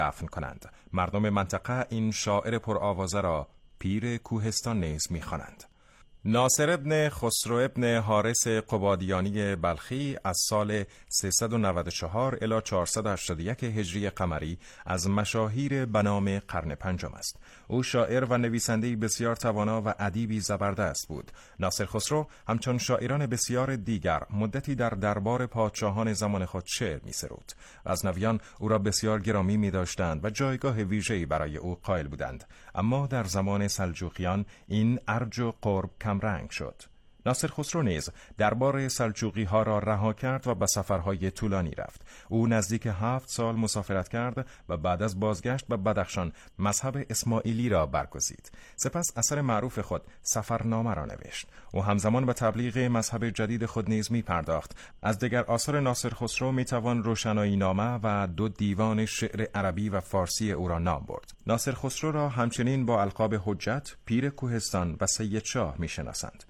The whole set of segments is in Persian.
دفن کنند. مردم منطقه این شاعر پرآوازه را پیر کوهستان نیز می‌خوانند. ناصر ابن خسرو ابن حارث قبادیانی بلخی از سال 394 الی 481 هجری قمری از مشاهیر بنام قرن پنجم است. او شاعر و نویسنده‌ای بسیار توانا و ادیبی زبردست بود. ناصر خسرو همچون شاعران بسیار دیگر مدتی در دربار پادشاهان زمان خود شعر می‌سرود. غزنویان او را بسیار گرامی می‌داشتند و جایگاه ویژه‌ای برای او قائل بودند. اما در زمان سلجوقیان این ارج و قرب کمرنگ شد. ناصر خسرو نیز دربار سلجوقی ها را رها کرد و به سفرهای طولانی رفت. او نزدیک 7 سال مسافرت کرد و بعد از بازگشت به بدخشان مذهب اسماعیلی را برگزید. سپس اثر معروف خود سفرنامه را نوشت. او همزمان به تبلیغ مذهب جدید خود نیز می پرداخت. از دیگر آثار ناصر خسرو می توان روشنایی نامه و 2 دیوان شعر عربی و فارسی او را نام برد. ناصر خسرو را همچنین با القاب حجت، پیر کوهستان و سید شاه می شناسند.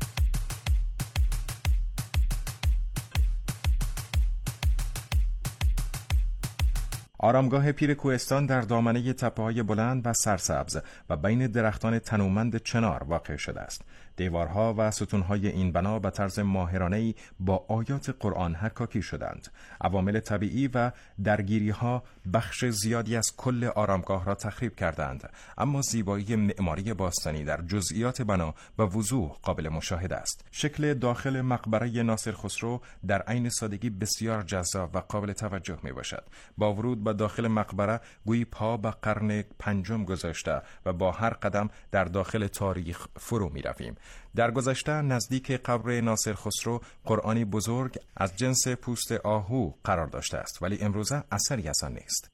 آرامگاه پیر کوهستان در دامنه تپه‌های بلند و سرسبز و بین درختان تنومند چنار واقع شده است. دیوارها و ستونهای این بنا به طرز ماهرانه‌ای با آیات قرآن حکاکی شدند. عوامل طبیعی و درگیری‌ها بخش زیادی از کل آرامگاه را تخریب کردند، اما زیبایی معماری باستانی در جزئیات بنا به وضوح قابل مشاهده است. شکل داخل مقبره ناصر خسرو در عین سادگی بسیار جذاب و قابل توجه میباشد. با ورود به داخل مقبره گویی پا به قرن پنجم گذاشته و با هر قدم در داخل تاریخ فرو میرویم. در گذشته نزدیک قبر ناصر خسرو قرآنی بزرگ از جنس پوست آهو قرار داشته است، ولی امروزه اثری از آن نیست.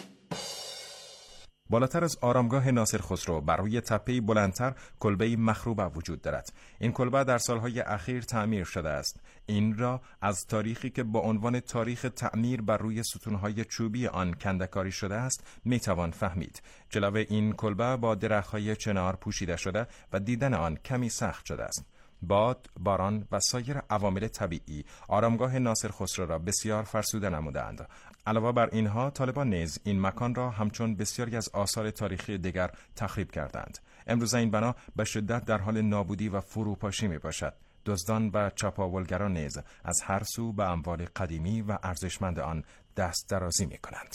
بالاتر از آرامگاه ناصر خسرو بر روی تپه‌ای بلندتر کلبه‌ای مخروبه وجود دارد. این کلبه در سالهای اخیر تعمیر شده است. این را از تاریخی که با عنوان تاریخ تعمیر بر روی ستونهای چوبی آن کنده‌کاری شده است میتوان فهمید. جلو این کلبه با درخت‌های چنار پوشیده شده و دیدن آن کمی سخت شده است. باد، باران و سایر عوامل طبیعی آرامگاه ناصر خسرو را بسیار فرسوده نمودند. علاوه بر اینها طالبان نیز این مکان را همچون بسیاری از آثار تاریخی دیگر تخریب کردند. امروز این بنا به شدت در حال نابودی و فروپاشی می باشد. دزدان و چپاولگران نیز از هر سو به اموال قدیمی و ارزشمند آن دست درازی می کنند.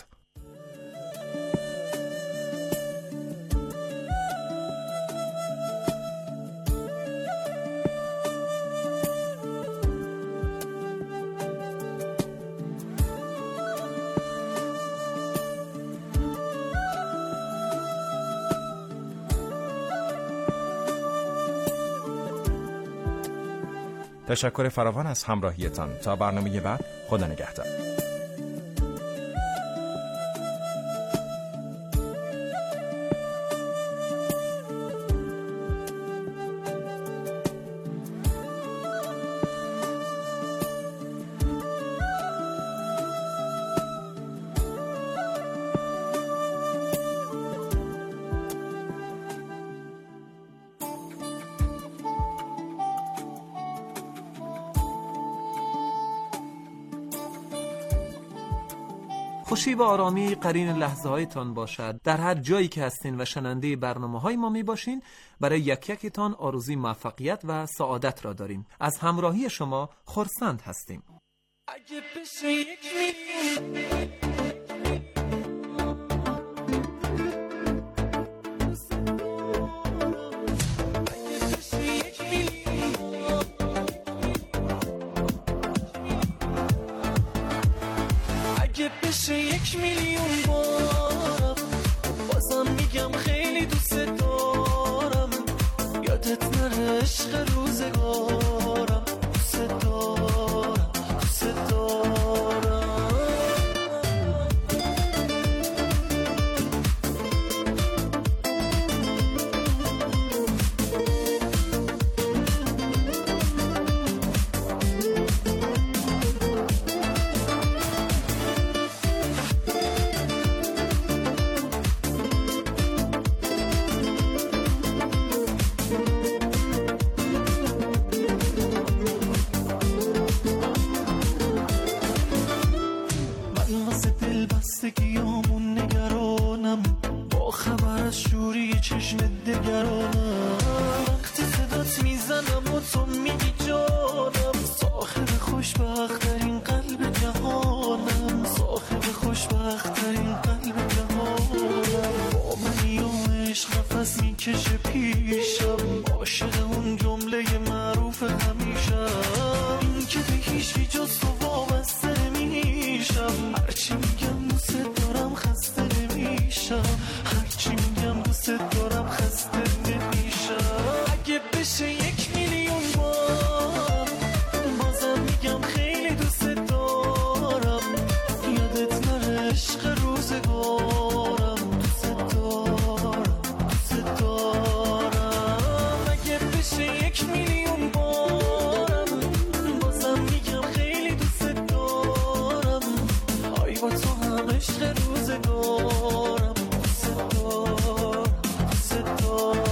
تشکر فراوان از همراهیتان. تا برنامه بعد، خدا نگهدار. خوشی و آرامی قرین لحظه هایتان باشد. در هر جایی که هستین و شنونده برنامه های ما می باشین، برای یک یکتان آرزوی موفقیت و سعادت را داریم. از همراهی شما خرسند هستیم. اگه بشه یک میلیون بار بازم میگم خیلی دوست دارم، یادت نره عشق روزگارم، دوست دارم دوست دارم. چشم دگرانم، وقتی صدات میزنم و تو میگی جانم، صاحب خوشبخت‌ترین قلب جهانم، صاحب خوشبخت‌ترین قلب جهانم، با منی و عشق نفس میکشه پیشم، عاشق اون جمله معروف همیشم، این که به هیچی جز تو وابسته نمیشم، هرچی میگم دوست دارم خسته نمیشم، هرچی میگم دوست دارم خسته نمیشم، اگه بشه 1,000,000 بار بازم میگم خیلی دوست دارم، یادت نره عشق روزگارم، دوست دارم دوست دارم، اگه بشه 1,000,000 بارم بازم میگم خیلی دوست دارم، آی با تو هم عشق روزگارم، دوست دارم دوست دارم.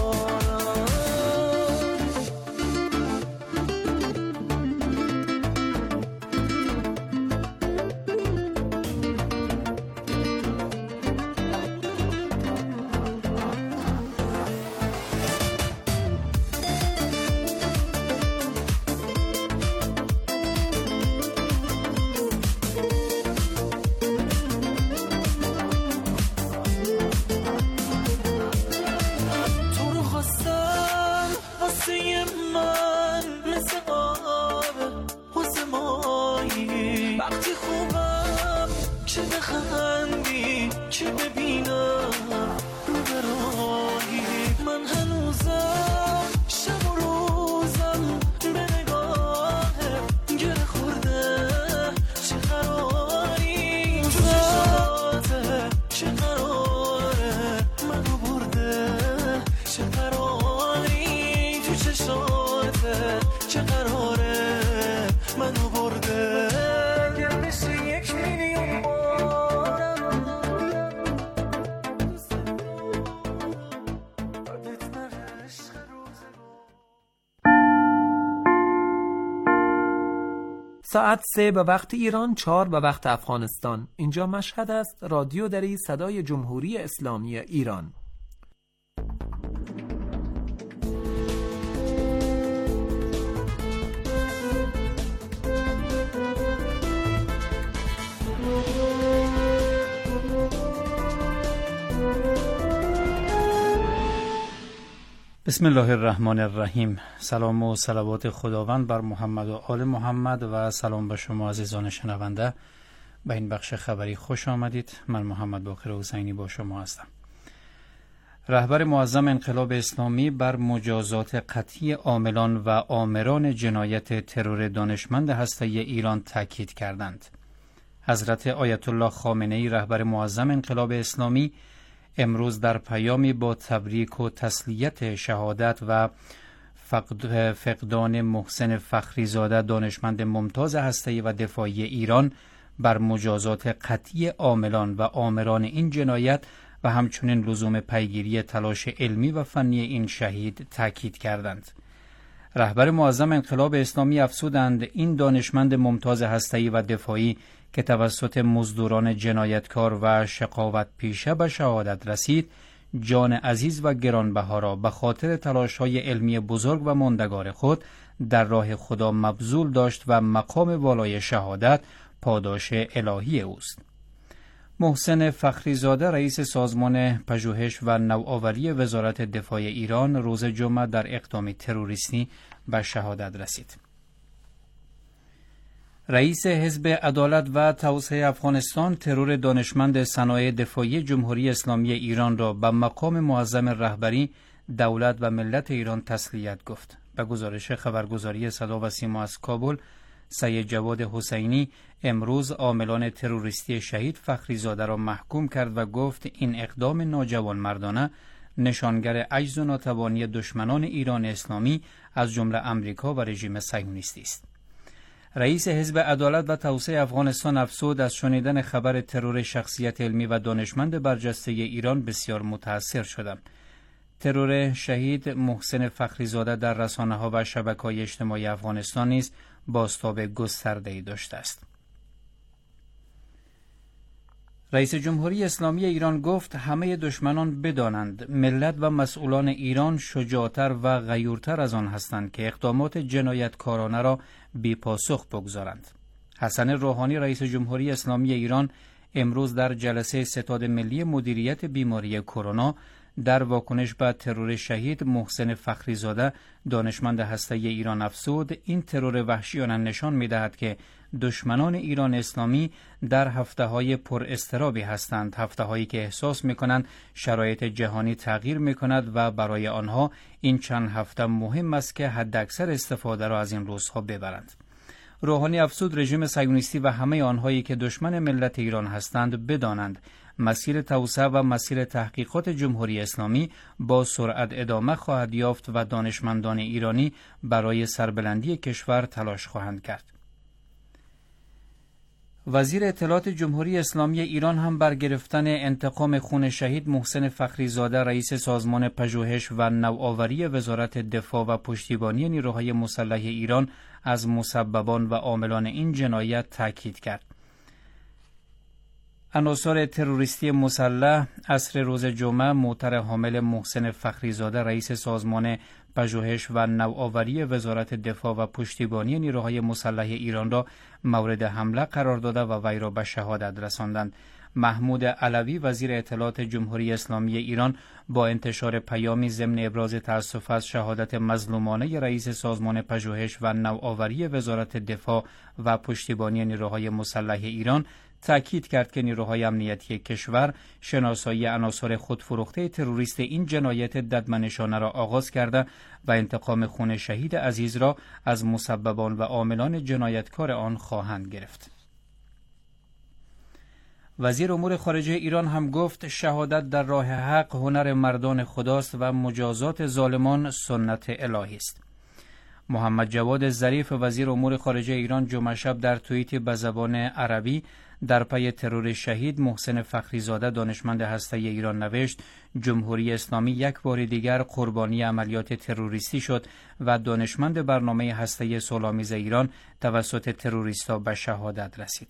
تو رو خواستم واسه من مثل آب واسه مایی، وقتی خوبم چه بخندی چه ببینم رو برایی، من هنوزم شب و روزم به نگاهت گره خورده، چه قراری تو چشماته، چه قراره منو برده، چه قراری تو چشماته، چه قراره منو برده، اگر بشه 1,000,000 بارم دوست دارم، یادت نره عشق روزگار. ساعت 3 به وقت ایران، 4 به وقت افغانستان. اینجا مشهد است، رادیو دری صدای جمهوری اسلامی ایران. بسم الله الرحمن الرحیم. سلام و صلوات خداوند بر محمد و آل محمد و سلام به شما عزیزان شنونده. به این بخش خبری خوش آمدید. من محمد باقر حسینی با شما هستم. رهبر معظم انقلاب اسلامی بر مجازات قطعی عاملان و آمران جنایت ترور دانشمند هسته‌ای ایران تاکید کردند. حضرت آیت الله خامنه‌ای رهبر معظم انقلاب اسلامی امروز در پیامی با تبریک و تسلیت شهادت و فقدان محسن فخریزاده دانشمند ممتاز هسته‌ای و دفاعی ایران بر مجازات قطعی عاملان و آمران این جنایت و همچنین لزوم پیگیری تلاش علمی و فنی این شهید تاکید کردند. رهبر معظم انقلاب اسلامی افزودند این دانشمند ممتاز هسته‌ای و دفاعی که توسط مزدوران جنایتکار و شقاوت پیشه به شهادت رسید، جان عزیز و گرانبها را به خاطر تلاش‌های علمی بزرگ و ماندگار خود در راه خدا مبذول داشت و مقام والای شهادت پاداش الهی اوست. محسن فخریزاده رئیس سازمان پژوهش و نوآوری وزارت دفاع ایران روز جمعه در اقدامی تروریستی به شهادت رسید. رئیس حزب عدالت و توسعه افغانستان ترور دانشمند صنایع دفاعی جمهوری اسلامی ایران را به مقام معظم رهبری دولت و ملت ایران تسلیت گفت. به گزارش خبرگزاری صدا و سیما از کابل، سید جواد حسینی امروز عاملان تروریستی شهید فخریزاده را محکوم کرد و گفت این اقدام ناجوانمردانه نشانگر عجز و ناتوانی دشمنان ایران اسلامی از جمله امریکا و رژیم صهیونیستی است. رئیس حزب عدالت و توسعه افغانستان افزود از شنیدن خبر ترور شخصیت علمی و دانشمند برجسته ایران بسیار متاثر شدم. ترور شهید محسن فخریزاده در رسانه‌ها و شبکه‌های اجتماعی افغانستان نیز بازتاب گسترده‌ای داشته است. رئیس جمهوری اسلامی ایران گفت همه دشمنان بدانند ملت و مسئولان ایران شجاعتر و غیورتر از آن هستند که اقدامات جنایتکارانه را بی پاسخ بگذارند. حسن روحانی رئیس جمهوری اسلامی ایران امروز در جلسه ستاد ملی مدیریت بیماری کرونا در واکنش به ترور شهید محسن فخریزاده دانشمند هسته ایران افزود این ترور وحشیانه نشان می‌دهد که دشمنان ایران اسلامی در هفته‌های پر اضطرابی هستند، هفته‌هایی که احساس می‌کنند شرایط جهانی تغییر می‌کند و برای آنها این چند هفته مهم است که حداکثر استفاده را از این روزها ببرند. روحانی افزود رژیم صهیونیستی و همه آنهایی که دشمن ملت ایران هستند بدانند مسیر توسعه و مسیر تحقیقات جمهوری اسلامی با سرعت ادامه خواهد یافت و دانشمندان ایرانی برای سربلندی کشور تلاش خواهند کرد. وزیر اطلاعات جمهوری اسلامی ایران هم بر گرفتن انتقام خون شهید محسن فخریزاده رئیس سازمان پژوهش و نوآوری وزارت دفاع و پشتیبانی نیروهای مسلح ایران از مسببان و عاملان این جنایت تاکید کرد. عناصر تروریستی مسلح عصر روز جمعه موتر حامل محسن فخریزاده رئیس سازمان پژوهش و نوآوری وزارت دفاع و پشتیبانی نیروهای مسلح ایران را مورد حمله قرار داده و وی را به شهادت رساندند. محمود علوی وزیر اطلاعات جمهوری اسلامی ایران با انتشار پیامی ضمن ابراز تأسف از شهادت مظلومانه رئیس سازمان پژوهش و نوآوری وزارت دفاع و پشتیبانی نیروهای مسلح ایران تأکید کرد که نیروهای امنیتی کشور شناسایی عناصر خودفروخته تروریست این جنایت ددمنشانه را آغاز کرده و انتقام خون شهید عزیز را از مسببان و عاملان جنایتکار آن خواهند گرفت. وزیر امور خارجه ایران هم گفت شهادت در راه حق هنر مردان خداست و مجازات ظالمان سنت الهی است. محمد جواد ظریف وزیر امور خارجه ایران جمعه شب در توییتی به زبان عربی در پی ترور شهید محسن فخریزاده دانشمند هسته ایران نوشت جمهوری اسلامی یک بار دیگر قربانی عملیات تروریستی شد و دانشمند برنامه هسته صلح‌آمیز ایران توسط تروریست‌ها به شهادت رسید.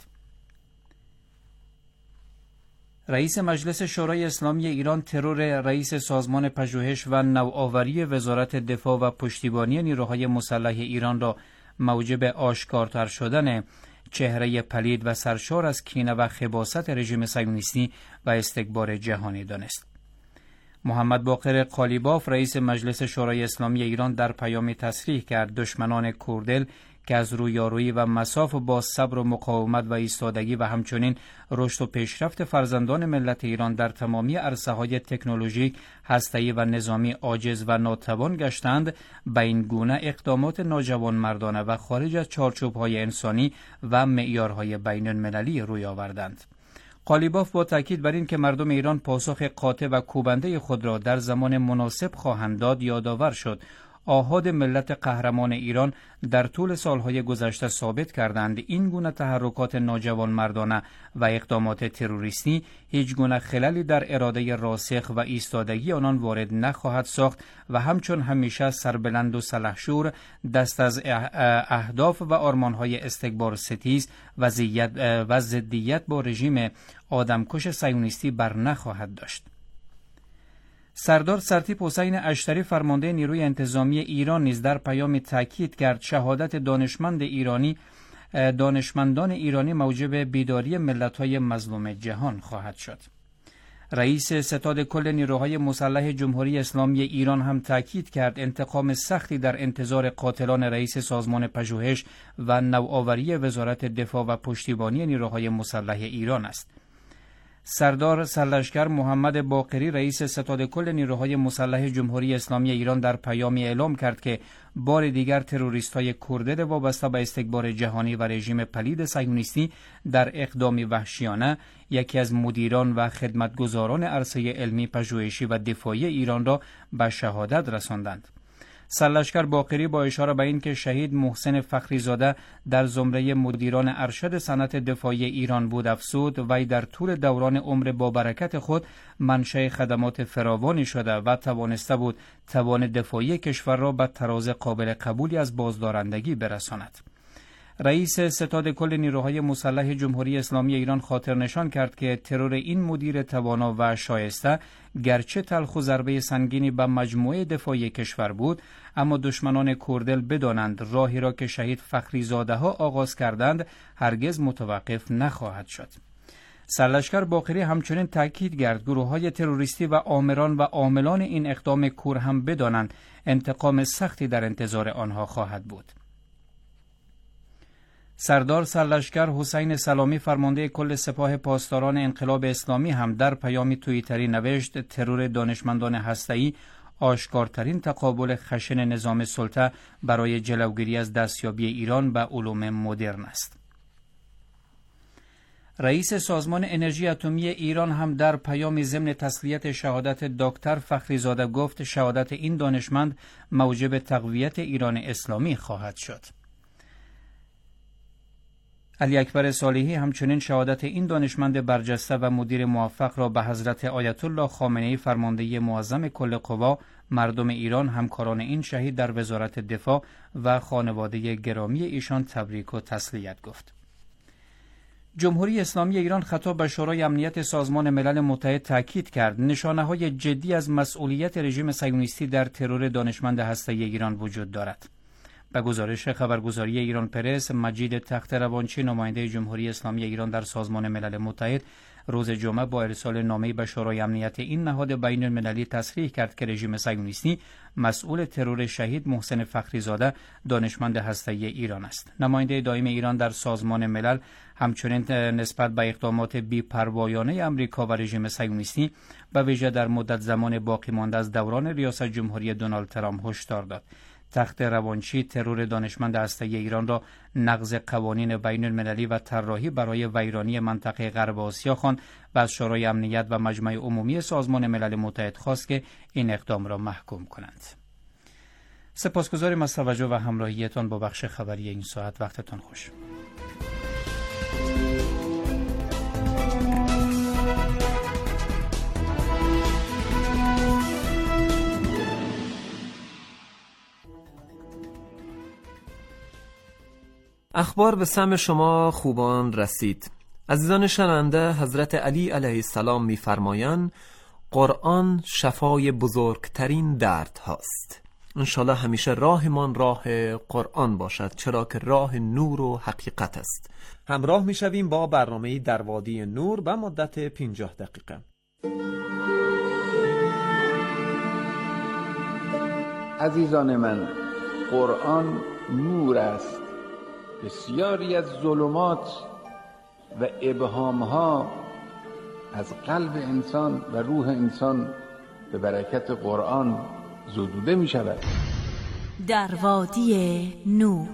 رئیس مجلس شورای اسلامی ایران ترور رئیس سازمان پژوهش و نوآوری وزارت دفاع و پشتیبانی نیروهای مسلح ایران را موجب آشکارتر شدن چهره پلید و سرشار از کینه و خباثت رژیم صهیونیستی و استکبار جهانی دانست. محمد باقر قالیباف رئیس مجلس شورای اسلامی ایران در پیامی تصریح کرد دشمنان کوردل که از رویارویی و مصاف با صبر و مقاومت و ایستادگی و همچنین رشد و پیشرفت فرزندان ملت ایران در تمامی عرصه‌های تکنولوژیک، هسته‌ای و نظامی عاجز و ناتوان گشتند، به این گونه اقدامات ناجوانمردانه و خارج از چارچوب‌های انسانی و معیارهای بین‌المللی روی آوردند. قالیباف با تاکید بر این که مردم ایران پاسخ قاطع و کوبنده خود را در زمان مناسب خواهند داد یادآور شد آحاد ملت قهرمان ایران در طول سالهای گذشته ثابت کردند این گونه تحرکات ناجوانمردانه و اقدامات تروریستی هیچ گونه خللی در اراده راسخ و ایستادگی آنان وارد نخواهد ساخت و همچون همیشه سربلند و سلحشور دست از اهداف و آرمانهای استکبار ستیز و ضدیت با رژیم آدمکش صهیونیستی بر نخواهد داشت. سردار سرتیپ حسین اشتری فرمانده نیروی انتظامی ایران نیز در پیامی تاکید کرد شهادت دانشمندان ایرانی موجب بیداری ملت‌های مظلوم جهان خواهد شد. رئیس ستاد کل نیروهای مسلح جمهوری اسلامی ایران هم تاکید کرد انتقام سختی در انتظار قاتلان رئیس سازمان پژوهش و نوآوری وزارت دفاع و پشتیبانی نیروهای مسلح ایران است. سردار سرلشکر محمد باقری رئیس ستاد کل نیروهای مسلح جمهوری اسلامی ایران در پیامی اعلام کرد که بار دیگر تروریست‌های کوردل وابسته به استکبار جهانی و رژیم پلید صهیونیستی در اقدامی وحشیانه یکی از مدیران و خدمتگزاران عرصه علمی پژوهشی و دفاعی ایران را به شهادت رساندند. سرلشکر باقری با اشاره به این که شهید محسن فخریزاده در زمره مدیران ارشد صنعت دفاعی ایران بود افزود وی در طول دوران عمر با برکت خود منشأ خدمات فراوانی شده و توانسته بود توان دفاعی کشور را به تراز قابل قبولی از بازدارندگی برساند. رئیس ستاد کل نیروهای مسلح جمهوری اسلامی ایران خاطر نشان کرد که ترور این مدیر توانا و شایسته گرچه تلخ و ضربه سنگینی به مجموعه دفاعی کشور بود، اما دشمنان کوردل بدانند راهی را که شهید فخری زاده ها آغاز کردند هرگز متوقف نخواهد شد. سرلشکر باقری همچنین تاکید کرد گروه‌های تروریستی و آمران و عاملان این اقدام کور هم بدانند انتقام سختی در انتظار آنها خواهد بود. سردار سرلشکر حسین سلامی فرمانده کل سپاه پاسداران انقلاب اسلامی هم در پیامی توییتری نوشت ترور دانشمندان هسته‌ای آشکارترین تقابل خشن نظام سلطه برای جلوگیری از دستیابی ایران به علوم مدرن است. رئیس سازمان انرژی اتمی ایران هم در پیام ضمن تسلیت شهادت دکتر فخری زاده گفت شهادت این دانشمند موجب تقویت ایران اسلامی خواهد شد. علی اکبر صالحی همچنین شهادت این دانشمند برجسته و مدیر موفق را به حضرت آیت الله خامنه‌ای فرمانده معظم کل قوا، مردم ایران، همکاران این شهید در وزارت دفاع و خانواده گرامی ایشان تبریک و تسلیت گفت. جمهوری اسلامی ایران خطاب به شورای امنیت سازمان ملل متحد تاکید کرد نشانه‌های جدی از مسئولیت رژیم صهیونیستی در ترور دانشمند هسته‌ای ایران وجود دارد. به گزارش خبرگزاری ایران پرس، مجید تخت روانچی نماینده جمهوری اسلامی ایران در سازمان ملل متحد روز جمعه با ارسال نامه‌ای به شورای امنیت این نهاد بین‌المللی تصریح کرد که رژیم صهیونیستی مسئول ترور شهید محسن فخری زاده دانشمند هسته‌ای ایران است. نماینده دائم ایران در سازمان ملل همچنین نسبت به اقدامات بی‌پروایانه آمریکا و رژیم صهیونیستی به ویژه در مدت زمان باقی مانده از دوران ریاست جمهوری دونالد ترامپ هشدار داد. تخت روانچی ترور دانشمند هسته‌ای ایران را نقض قوانین بین المللی و طراحی برای ویرانی منطقه غرب آسیا خواند و از شورای امنیت و مجمع عمومی سازمان ملل متحد خواست که این اقدام را محکوم کنند. سپاسگزاریم از توجه و همراهیتان با بخش خبری این ساعت. وقتتان خوش. اخبار به سمع شما خوبان رسید. عزیزان شنونده، حضرت علی علیه السلام می‌فرمایند قرآن شفای بزرگترین درد هاست. انشالله همیشه راهمان راه قرآن باشد، چرا که راه نور و حقیقت است. همراه می‌شویم با برنامه در وادی نور به مدت 50 دقیقه. عزیزان من، قرآن نور است. بسیاری از ظلمات و ابهامها از قلب انسان و روح انسان به برکت قرآن زدوده می شود. در وادی نور.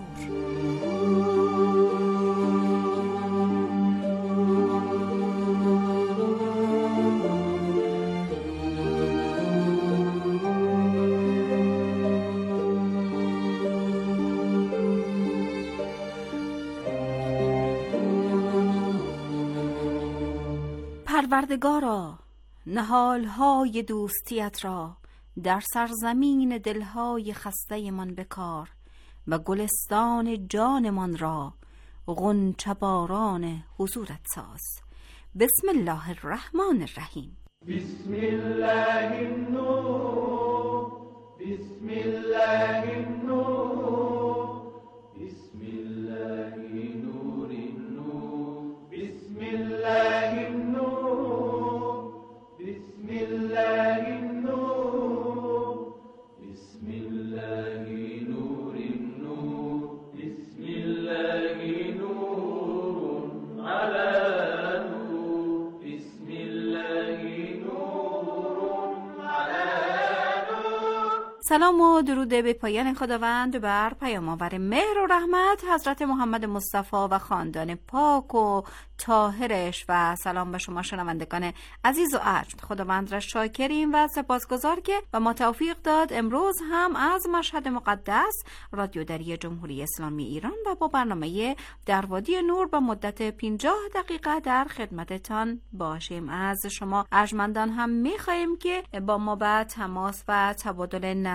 پروردگارا، نهالهای دوستیت را در سرزمین دلهای خسته من بکار و گلستان جانمان را غنچه باران حضورت ساز. بسم الله الرحمن الرحیم. بسم الله النور، بسم الله النور، بسم الله نور النور، بسم الله النور، بسم الله النور، بسم الله نور النور، بسم الله نور على نور، بسم الله نور على نور. سلام و درود به پایان خداوند بر پیام‌آور مهر و رحمت حضرت محمد مصطفی و خاندان پاک و طاهرش، و سلام به شما شنوندگان عزیز و ارجمند. خداوند را شاکریم و سپاسگزار که به ما توفیق داد امروز هم از مشهد مقدس رادیو دری جمهوری اسلامی ایران و با برنامه در وادی نور به مدت 50 دقیقه در خدمتتان باشیم. از شما ارجمندان هم می‌خواهیم که با ما به تماس و تبادل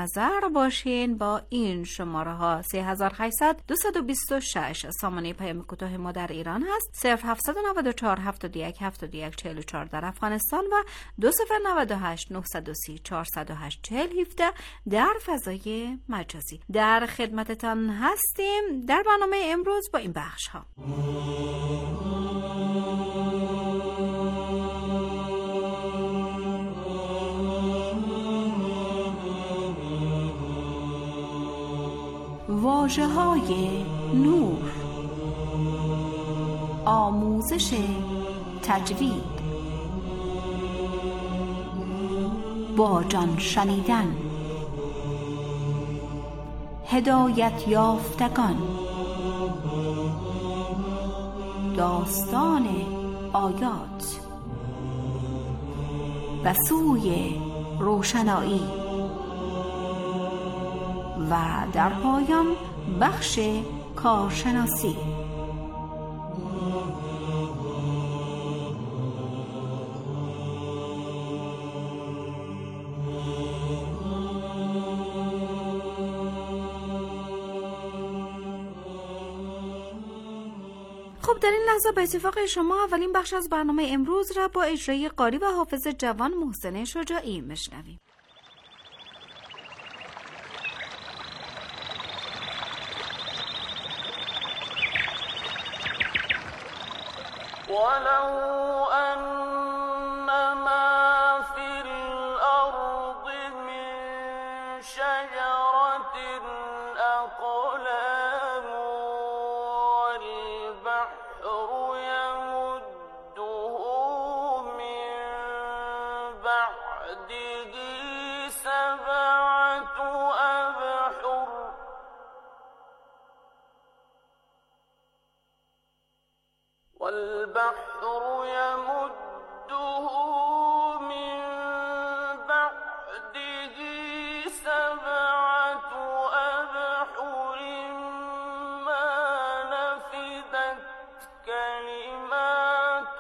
نظر باشین با این شماره ها 3800 226. سامانه پیام کوتاه ما در ایران هست 0794 71 71 44 در افغانستان و 2098 930 408 40 17 در فضای مجازی. در خدمتتان هستیم در برنامه امروز با این بخش ها. واژه‌های نور، آموزش تجوید، با جان شنیدن، هدایت یافتگان، داستان آیات و سوی روشنایی و در پایان بخش کارشناسی. خب در این لحظه به اتفاق شما اولین بخش از برنامه امروز را با اجرای قاری و حافظ جوان محسن شجاعی میشنویم. ولو أن ما في الأرض من شجرة أقلام والبحر يمده من بعده سبعة أبحر والبحر يمده من بعده سبعة أبحر ما نفدت كلمات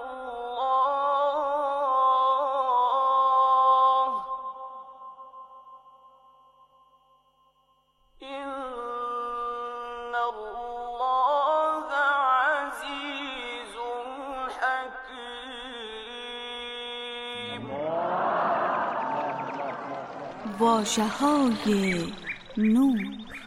الله إن الله عزيز حكيم. واژه‌های نور.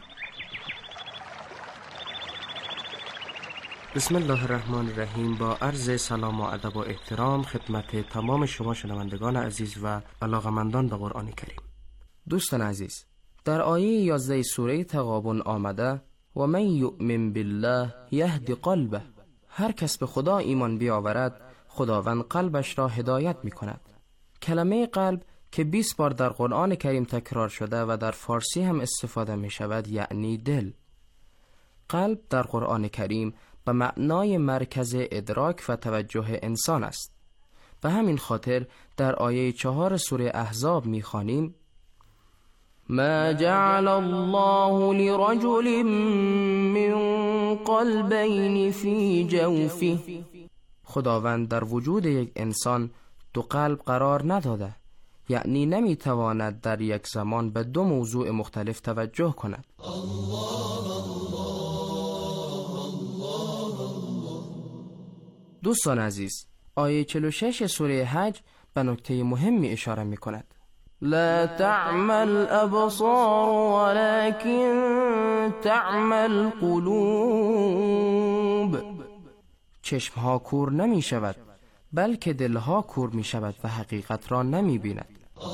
بسم الله الرحمن الرحیم. با عرض سلام و ادب و احترام خدمت تمام شما شنوندگان عزیز و علاقه‌مندان به قرآن کریم. دوستان عزیز، در آیه 11 سوره تغابن آمده و من یؤمن بالله یهدی قلبه. هر کس به خدا ایمان بیاورد خداوند قلبش را هدایت می کند. کلمه قلب که 20 بار در قرآن کریم تکرار شده و در فارسی هم استفاده می شود یعنی دل. قلب در قرآن کریم به معنای مرکز ادراک و توجه انسان است. به همین خاطر در آیه 4 سوره احزاب می خوانیم ما جعل الله لرجل من قلبین فی جوفه. خداوند در وجود یک انسان دو قلب قرار نداده، یعنی نمیتواند در یک زمان به دو موضوع مختلف توجه کند. دوستان عزیز، آیه 46 سوره حج به نکته مهمی اشاره می کند. لا تعمل ابصار ولكن تعمل قلوب. چشمها کور نمی شود بلکه دلها کور می شود و حقیقت را نمی بیند.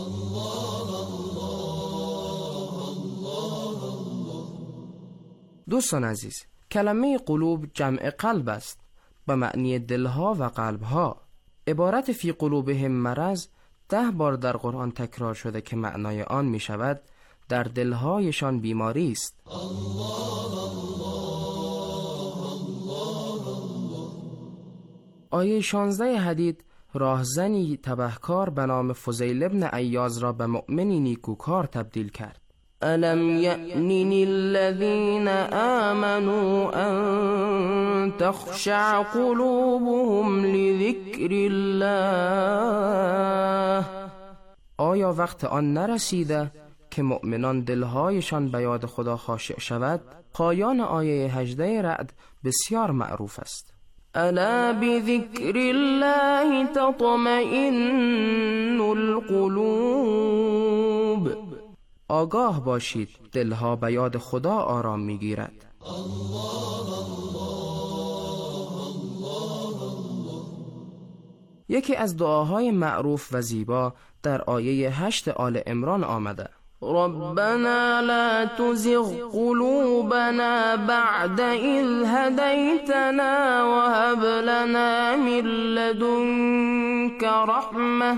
دوستان عزیز، کلمه قلوب جمع قلب است به معنی دلها و قلبها. عبارت فی قلوبهم مرض 10 بار در قرآن تکرار شده که معنای آن می شود در دلهایشان بیماری است. آیه 16 حدید راهزنی تبهکار به نام فضیل ابن عیاض را به مؤمنی نیکوکار تبدیل کرد. الم یأن للذین آمنوا ان تخشع قلوبهم لذکر الله. آیا وقت آن نرسیده که مؤمنان دلهایشان به یاد خدا خاشع شود، پایان آیه 18 رعد بسیار معروف است. الا بذکر الله تطمئن القلوب. آگاه باشید دلها به یاد خدا آرام میگیرد. یکی از دعاهای معروف و زیبا در آیه 8 آل عمران آمده: ربنا لا تزغ قلوبنا بعد اذ هديتنا وهب لنا من لدنك رحمة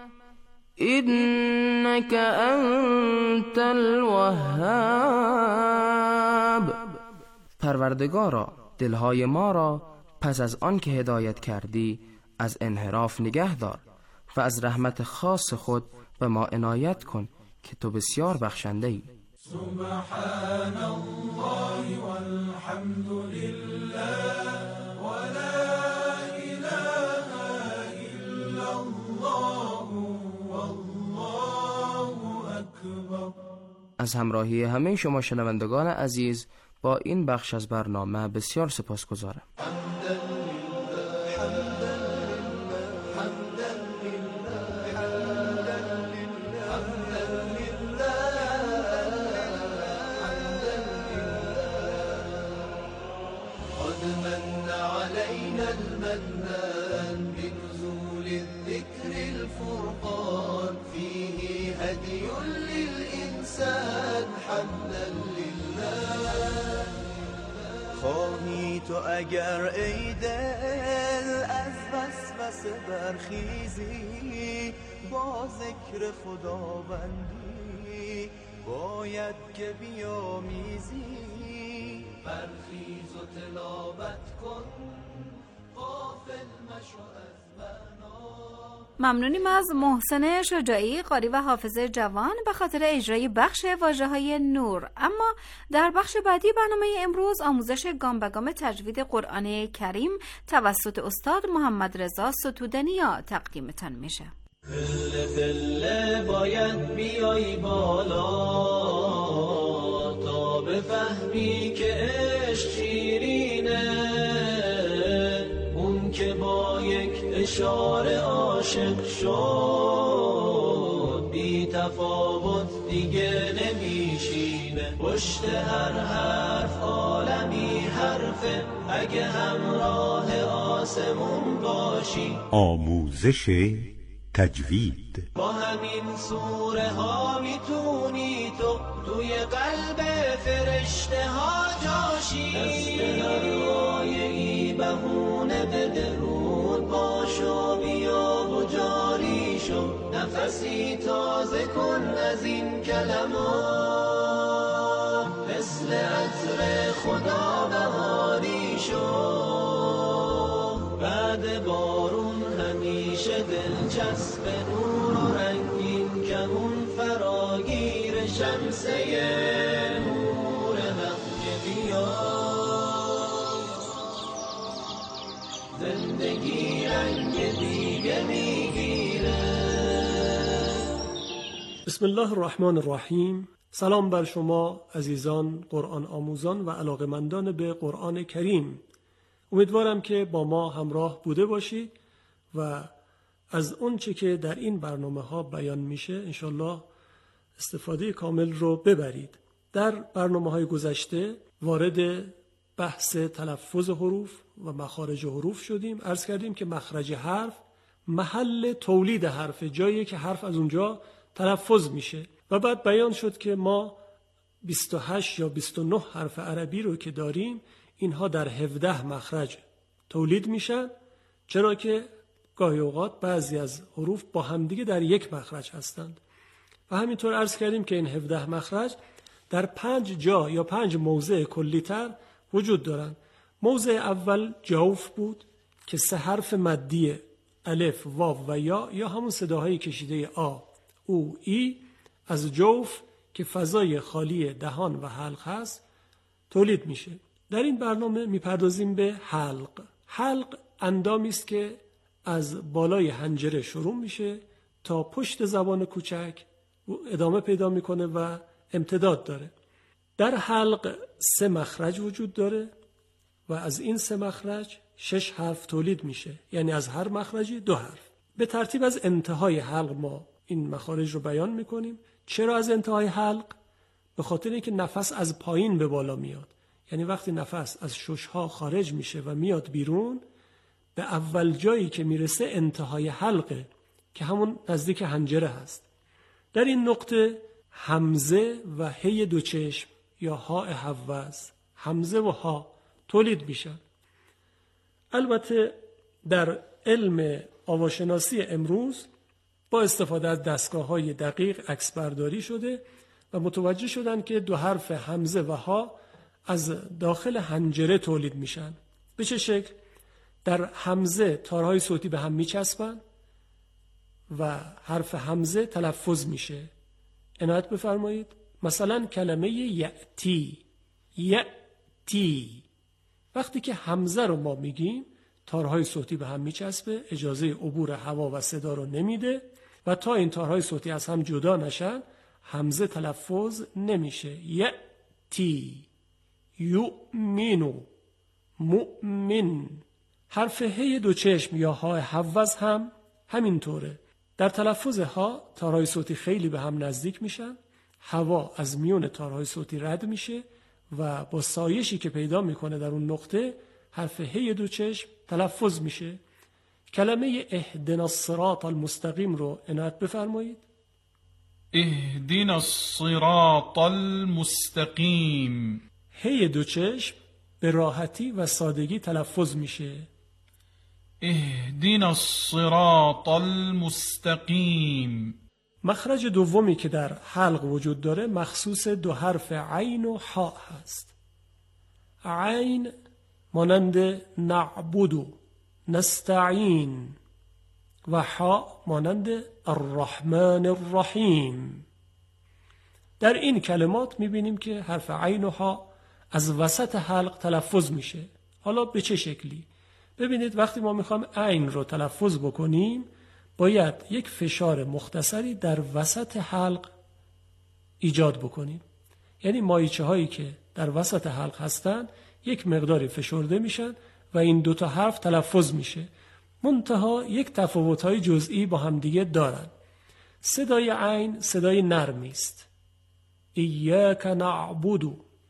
انك انت الوهاب. پروردگارا دلهای ما را پس از آن که هدایت کردی از انحراف نگه دار و از رحمت خاص خود به ما عنایت کن که تو بسیار بخشنده ای. سبحان الله والحمد لله ولا اله الا الله والله اکبر. از همراهی همه شما شنوندگان عزیز با این بخش از برنامه بسیار سپاسگزارم. خواهی تو اگر ای دل از وسوسه برخیزی، با ذکر خداوندی باید که بیامیزی. برخیز و تلاوت کن، غافل مشو از معنا. ممنونیم از محسن شجاعی، قاری و حافظ جوان به خاطر اجرای بخش واژه‌های نور. اما در بخش بعدی برنامه امروز آموزش گام به گام تجوید قرآن کریم توسط استاد محمد رضا ستودنیا تقدیمتان میشه. پله پله باید بیایی بالا تا بفهمی که عشق شیرینه. اون که با یک اشاره عاشق شد، بی تفاوت دیگه نمیشینه. پشت هر حرف عالمی حرفه، اگه همراه آسمون باشی. آموزش تجوید با همین سوره ها میتونی تو توی قلب فرشته ها جاشی. دست هر آیه‌ای بهونه به درود باشو، بیا و جاری شو. نفسی تازه کن از این کلمات، مثل عطر خدا بهاری شو. بعد بارون همیشه دلچسب نور و رنگین کمون فراگیر شمسه نور حق بیا. زندگی رنگ دیگه میگیره. بسم الله الرحمن الرحیم. سلام بر شما عزیزان قرآن آموزان و علاقمندان به قرآن کریم. امیدوارم که با ما همراه بوده باشید و از اون چه که در این برنامه ها بیان میشه انشالله استفاده کامل رو ببرید. در برنامه های گذشته وارد بحث تلفظ حروف و مخارج حروف شدیم. عرض کردیم که مخرج حرف محل تولید حرف، جایی که حرف از اونجا تلفظ میشه و بعد بیان شد که ما 28 یا 29 حرف عربی رو که داریم، اینها در 17 مخرج تولید میشن، چرا که گاهی اوقات بعضی از حروف با همدیگه در یک مخرج هستند. و همینطور عرض کردیم که این 17 مخرج در 5 جا یا 5 موضع کلی‌تر وجود دارند. موضع اول جوف بود که 3 حرف مدی الف، واو و یا همون صداهای کشیده آ، او، ای از جوف که فضای خالی دهان و حلق هست تولید میشه. در این برنامه میپردازیم به حلق. حلق اندامی است که از بالای حنجره شروع میشه تا پشت زبان کوچک ادامه پیدا میکنه و امتداد داره. در حلق 3 مخرج وجود داره و از این 3 مخرج 6 حرف تولید میشه، یعنی از هر مخرجی 2 حرف. به ترتیب از انتهای حلق ما این مخارج رو بیان میکنیم. چرا از انتهای حلق؟ به خاطر اینکه نفس از پایین به بالا میاد، یعنی وقتی نفس از ششها خارج میشه و میاد بیرون، به اول جایی که میرسه انتهای حلقه که همون نزدیک حنجره هست. در این نقطه همزه و هی 2 چشم یا ها حوز، همزه و ها تولید میشن. البته در علم آواشناسی امروز با استفاده از دستگاه‌های دقیق عکس برداری شده و متوجه شدن که 2 حرف همزه و ها از داخل حنجره تولید میشن. به چه شکل؟ در همزه تارهای صوتی به هم میچسبن و حرف همزه تلفظ میشه. عنایت بفرمایید. مثلا کلمه یأتی، یأتی، وقتی که همزه رو ما میگیم تارهای صوتی به هم میچسبه، اجازه عبور هوا و صدا رو نمیده و تا این تارهای صوتی از هم جدا نشن همزه تلفظ نمیشه. یأتی، یؤمنو، مؤمن. حرف هی 2 چشم یا ها حوز هم همینطوره. در تلفظ ها تارهای صوتی خیلی به هم نزدیک میشن، هوا از میون تارهای صوتی رد میشه و با سایشی که پیدا میکنه در اون نقطه حرف هی 2 چشم تلفظ میشه. کلمه اهدنا الصراط المستقیم رو عنایت بفرمایید. اهدنا الصراط المستقیم. هی 2 چشم به راحتی و سادگی تلفظ میشه. اهدنا الصراط المستقیم. مخرج دومی که در حلق وجود داره مخصوص 2 حرف عین و حاء هست. عین مانند نعبد، نستعین، و حاء مانند الرحمن الرحیم. در این کلمات میبینیم که حرف عین و حاء از وسط حلق تلفظ میشه. حالا به چه شکلی؟ ببینید وقتی ما میخوام عین رو تلفظ بکنیم باید یک فشار مختصری در وسط حلق ایجاد بکنیم. یعنی مایچه هایی که در وسط حلق هستن یک مقداری فشرده میشن و این 2 تا حرف تلفظ میشه. منتها یک تفاوت‌های جزئی با هم دیگه دارن. صدای عین صدای نرمی است. ایاک نعبد،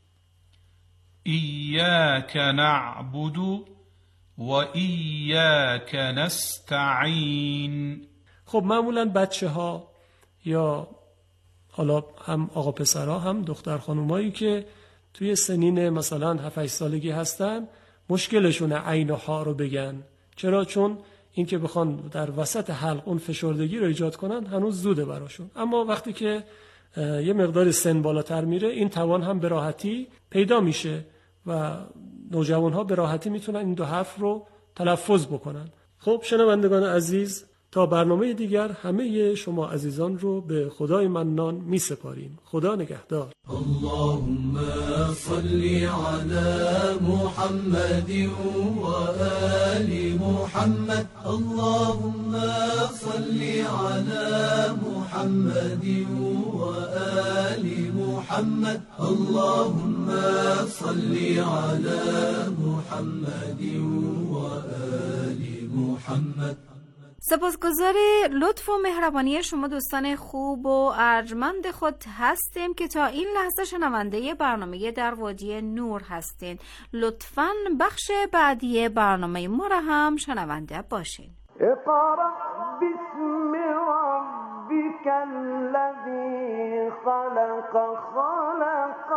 ایاک نعبد و ایاک نستعین. خب معمولا بچه ها یا حالا هم آقا پسرها هم دختر خانومایی که توی سنین مثلا 7-8 سالگی هستن مشکلشونه عین و ها رو بگن. چرا؟ چون این که بخوان در وسط حلق اون فشردگی رو ایجاد کنن هنوز زوده براشون. اما وقتی که یه مقدار سن بالاتر میره این توان هم به راحتی پیدا میشه و نوجوان ها به راحتی میتونن این 2 حرف رو تلفظ بکنن. خب شنوندگان عزیز، تا برنامه دیگر همه شما عزیزان رو به خدای منان می سپاریم. خدا نگهدار. اللهم صل على محمد و آل محمد. اللهم صل على محمد و آل محمد. اللهم صل على محمد و آل محمد. سپاسگزار لطف و مهربانی شما دوستان خوب و ارجمند خود هستیم که تا این لحظه شنونده برنامه در وادی نور هستین. لطفاً بخش بعدی برنامه ما را هم شنونده باشین. اقرأ باسم ربك الذي خلق خلق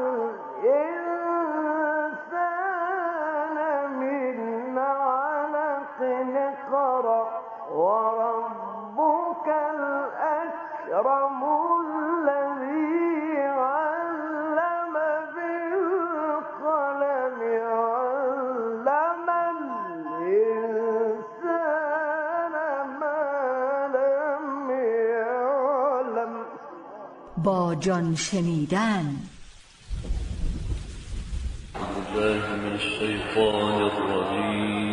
الإنسان من علق. اقرأ وربك الأكرم الذي علم بالقلم علم الإنسان ما لم يعلم. با جان شنیدن. بالله من الشيطان الرجيم.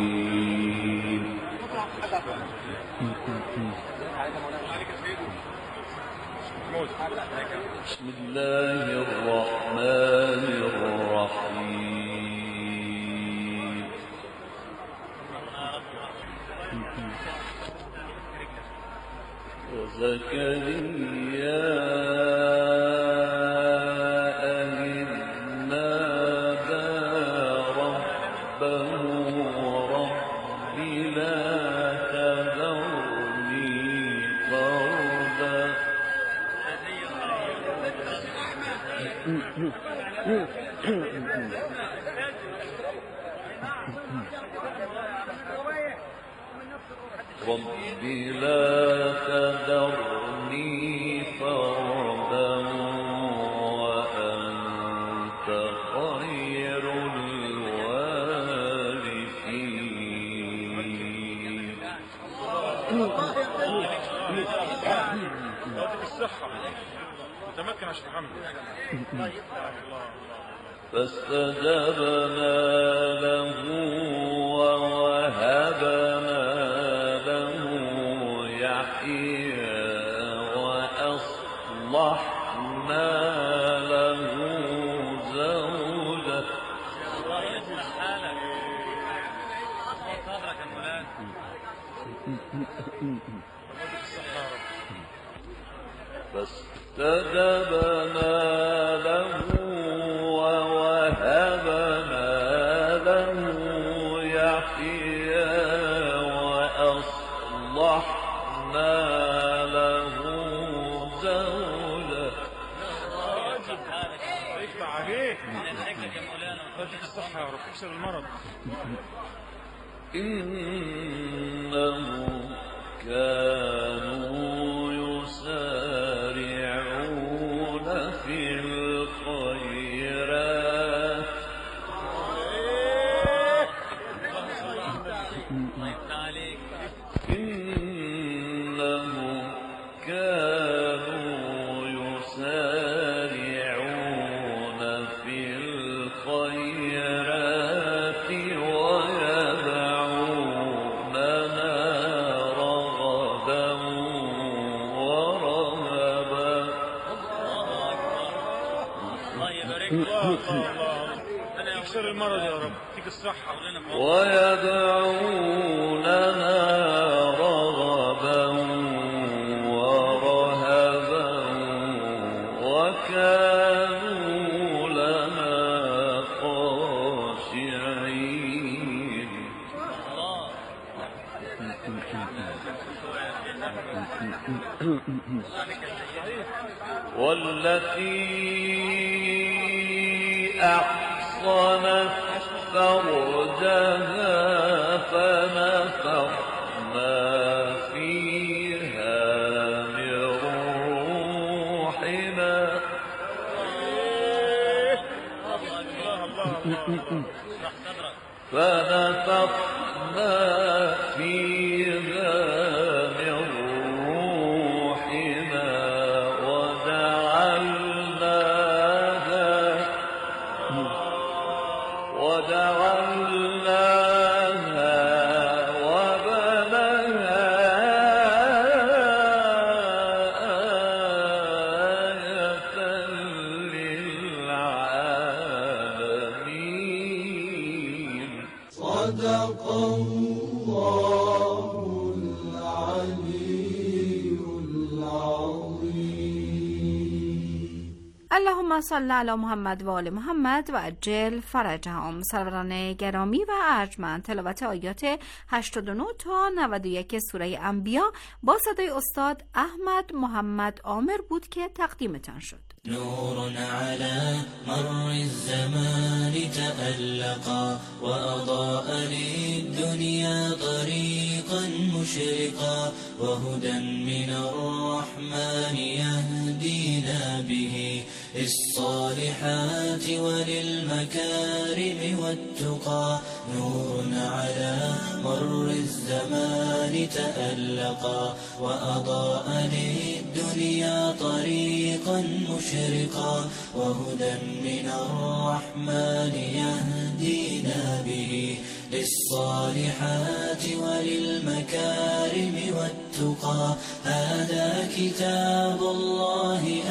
بسم الله الرحمن الرحيم وزكريا رب لا تذرني فردا وأنت خير الوارثين. تمكن يا شيخ محمد. فاستجبنا له ووهبنا له يحيى وأصلحنا له زوجه. فاستجبنا له ووهبنا له يحيى وأصلحنا له زوجه. يقطع عليك يديك الصحة يا رب، يكسر المرض. إنهم كانوا يسارعون في الخيرات إنهم كانوا يسارعون في الخيرات ويدعوننا رغبا ورهبا. الله يبارك لك. الله يكسر المرض يا رب، يديك الصحة. ويدعوننا رغبا ورهبا وكانوا لنا خاشعين. والتي أحصنت فرجها فنفخنا فيها من روحنا فنفخنا فيها من روحنا وجعلناها وبناها آية للعالمين. صدق الله العلي العظيم. اللهم صل علی محمد و آل محمد و عجل فرجهم. سروران گرامی و ارجمند، تلاوت آیات 89 تا 91 سوره انبیا با صدای استاد احمد محمد عامر بود که تقدیمتان شد. نور على مر الزمان تألقا وأضاء للدنيا طريقا مشرقا وهدى من الرحمن يهدينا به للصالحات وللمكارم والتقى. نور على مر الزمان تألقا وأضاء للدنيا طريقا مشرقا وهدى من الرحمن يهدينا به للصالحات وللمكارم والتقى. هذا كتاب الله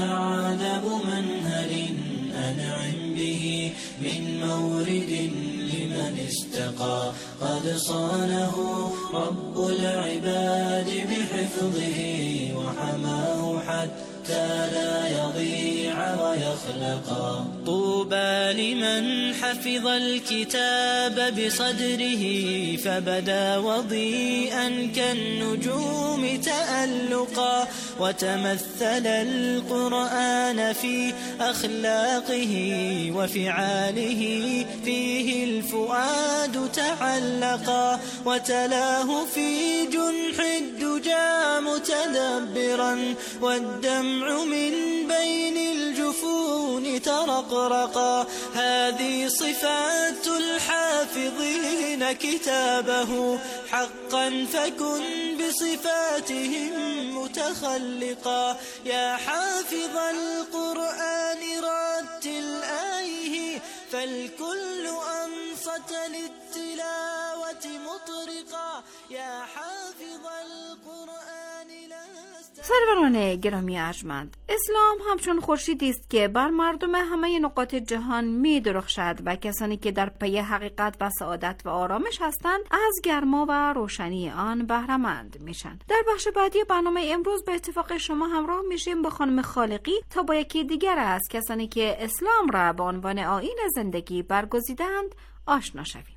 قد صانه رب العباد بحفظه وحماه حتى لا يضيع ويخلقا طوبى لمن حفظ الكتاب بصدره فبدا وضيئا كالنجوم تألقا وتمثل القرآن في أخلاقه وفعاله فيه الفؤاد تعلقا وتلاه في جنح الدجى متدبرا والدمع من بين الجفون ترقرقا هذه صفات الحافظين كتابه حقا فكن بصفاتهم متخلقا يا حافظ القرآن رتل آيه فالكل أنصت للتلاوة مطرقا يا حافظ القرآن سروران گرامی ارجمند، اسلام همچون خورشیدی است که بر مردم همه نقاط جهان می درخشد و کسانی که در پی حقیقت و سعادت و آرامش هستند از گرما و روشنی آن بهره‌مند میشن. در بخش بعدی برنامه امروز به اتفاق شما همراه میشیم با خانم خالقی تا با یکی دیگر از کسانی که اسلام را به عنوان آیین زندگی برگزیدند آشنا شویم.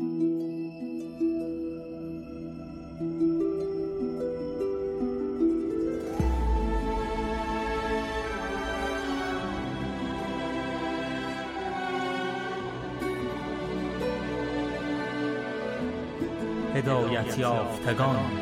هدایت یافتگان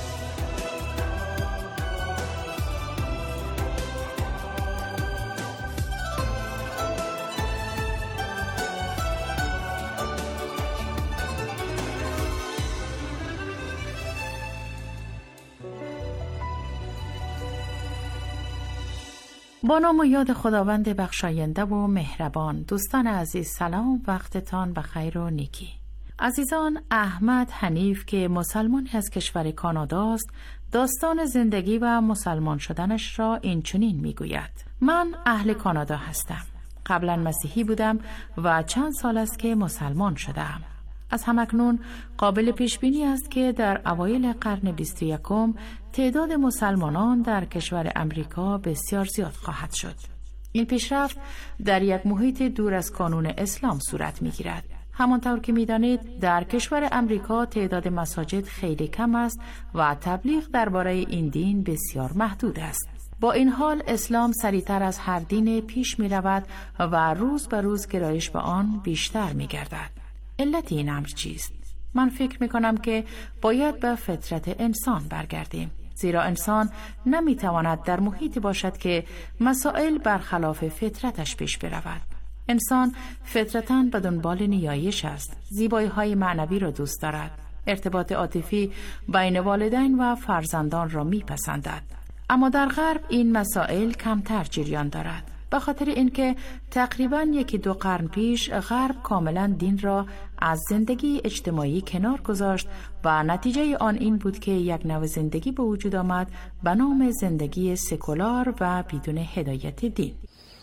با نام و یاد خداوند بخشاینده و مهربان. دوستان عزیز سلام، وقتتان بخیر و نیکی. عزیزان، احمد حنیف که مسلمان از کشور کانادا است داستان زندگی و مسلمان شدنش را اینچنین میگوید: من اهل کانادا هستم. قبلا مسیحی بودم و چند سال است که مسلمان شدم. از همکنون قابل پیش بینی است که در اوایل قرن 21 تعداد مسلمانان در کشور امریکا بسیار زیاد خواهد شد. این پیشرفت در یک محیط دور از قانون اسلام صورت می‌گیرد. همانطور که می‌دانید در کشور امریکا تعداد مساجد خیلی کم است و تبلیغ درباره این دین بسیار محدود است. با این حال اسلام سریعتر از هر دین پیش می‌رود و روز به روز گرایش به آن بیشتر می‌گردد. علت این امر چیست؟ من فکر می‌کنم که باید به فطرت انسان برگردیم، زیرا انسان نمی‌تواند در محیطی باشد که مسائل برخلاف فطرتش پیش برود. انسان فطرتاً به دنبال نیایش است، زیبایی‌های معنوی را دوست دارد، ارتباط عاطفی بین والدین و فرزندان را می‌پسندد. اما در غرب این مسائل کمتر جریان دارد، به خاطر اینکه تقریباً 1-2 قرن پیش غرب کاملاً دین را از زندگی اجتماعی کنار گذاشت و نتیجه آن این بود که یک نوع زندگی به وجود آمد به نام زندگی سکولار و بدون هدایت دین.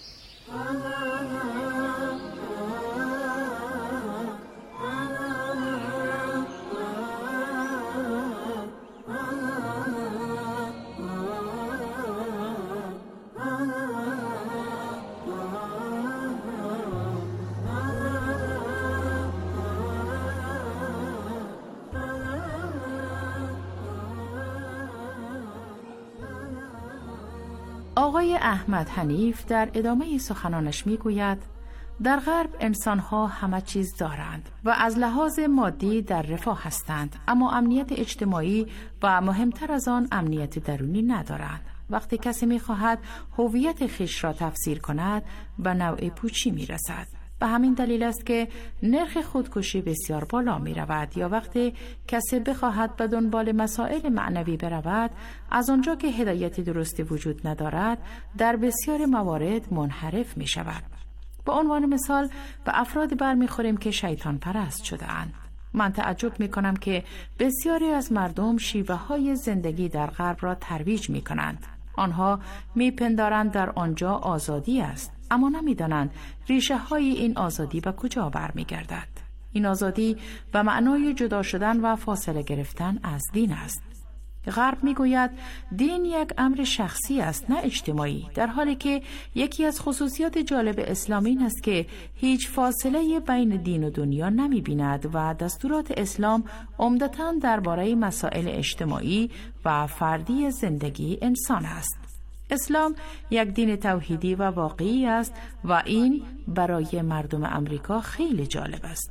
آقای احمد حنیف در ادامه سخنانش میگوید: در غرب انسان‌ها همه چیز دارند و از لحاظ مادی در رفاه هستند، اما امنیت اجتماعی و مهمتر از آن امنیت درونی ندارند. وقتی کسی می‌خواهد هویت خویش را تفسیر کند به نوع پوچی می‌رسد. به همین دلیل است که نرخ خودکشی بسیار بالا می رود، یا وقتی کسی بخواهد به دنبال مسائل معنوی برود، از آنجا که هدایت درستی وجود ندارد در بسیار موارد منحرف می شود. به عنوان مثال به افراد برمیخوریم که شیطان پرست شده اند. من تعجب می کنم که بسیاری از مردم شیوه های زندگی در غرب را ترویج می کنند. آنها می پندارند در آنجا آزادی است، اما نمی دانند ریشه های این آزادی به کجا برمی گردد. این آزادی و معنای جدا شدن و فاصله گرفتن از دین است. غرب میگوید دین یک امر شخصی است، نه اجتماعی، در حالی که یکی از خصوصیات جالب اسلام این است که هیچ فاصله بین دین و دنیا نمی‌بیند و دستورات اسلام عمدتاً درباره مسائل اجتماعی و فردی زندگی انسان است. اسلام یک دین توحیدی و واقعی است و این برای مردم امریکا خیلی جالب است.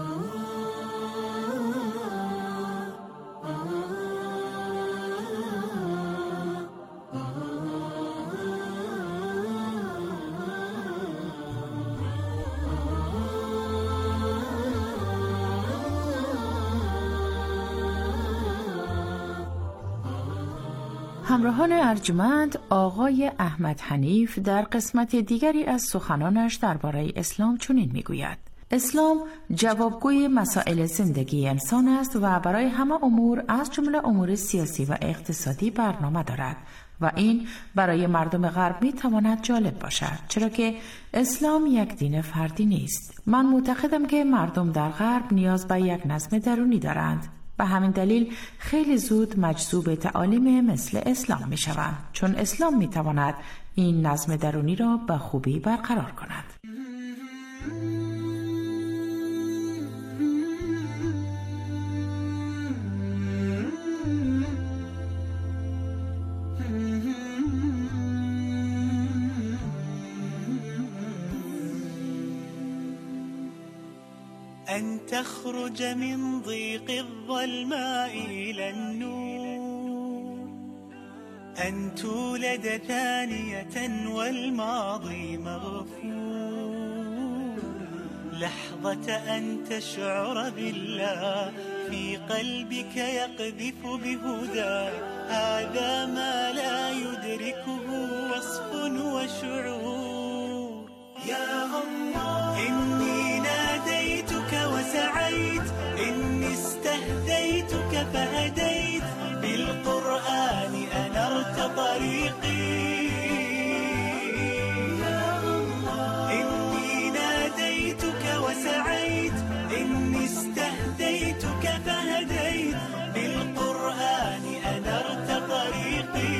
همراهان ارجمند، آقای احمد حنیف در قسمت دیگری از سخنانش درباره اسلام چنین میگوید: اسلام جوابگوی مسائل زندگی انسان است و برای همه امور از جمله امور سیاسی و اقتصادی برنامه دارد و این برای مردم غرب می تواند جالب باشد، چرا که اسلام یک دین فردی نیست. من معتقدم که مردم در غرب نیاز به یک نظم درونی دارند. به همین دلیل خیلی زود مجذوب تعالیم مثل اسلام می شوند، چون اسلام می تواند این نظم درونی را به خوبی برقرار کند. أن تخرج من ضيق الظلماء إلى النور، أن تولد ثانية والماضي مغفور، لحظة أن تشعر بالله في قلبك يقذف بهدى، هذا ما لا يدركه وصف وشعور. يا الله إني ناديتك وسعيت، إني استهديتك فهديت، بالقرآن أنرت طريقي. يا الله إني ناديتك وسعيت، إني استهديتك فهديت، بالقرآن أنرت طريقي.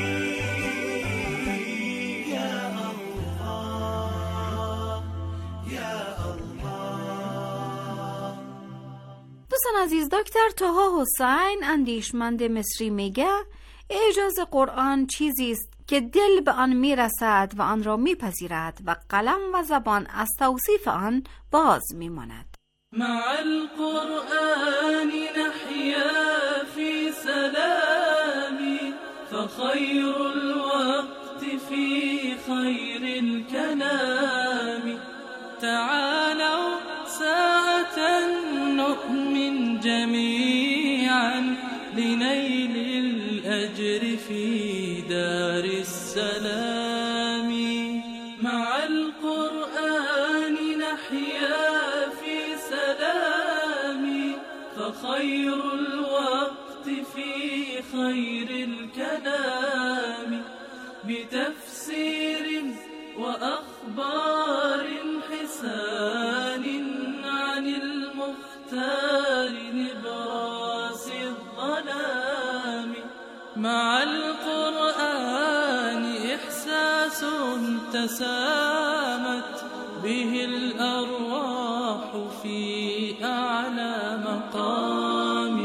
دوستان عزیز، دکتر طه حسین اندیشمند مصری میگه اعجاز قرآن چیزی است که دل به آن میرسد و آن را میپذیرد و قلم و زبان از توصیف آن باز میماند. مع القرآن نحيا في سلام، فخير الوقت في خير الكلام. تعالوا ساعة نؤمن جميعا لنيل الأجر في دار السلام. مع القرآن نحيا في سلام، فخير الوقت في خير الكلام. بتفسير وأخبار حسان عن المختار نبراس الظلام. مع القرآن إحساس تسامت به الأرواح في أعلى مقام.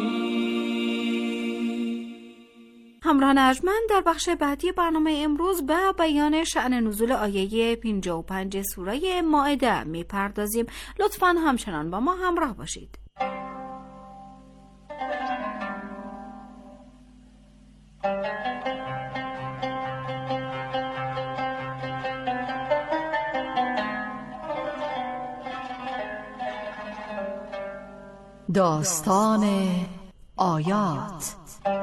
همراهان ارجمند، در بخش بعدی برنامه امروز به بیان شأن نزول آیه 55 سوره مائده میپردازیم. لطفاً همچنان با ما همراه باشید. داستان آیات.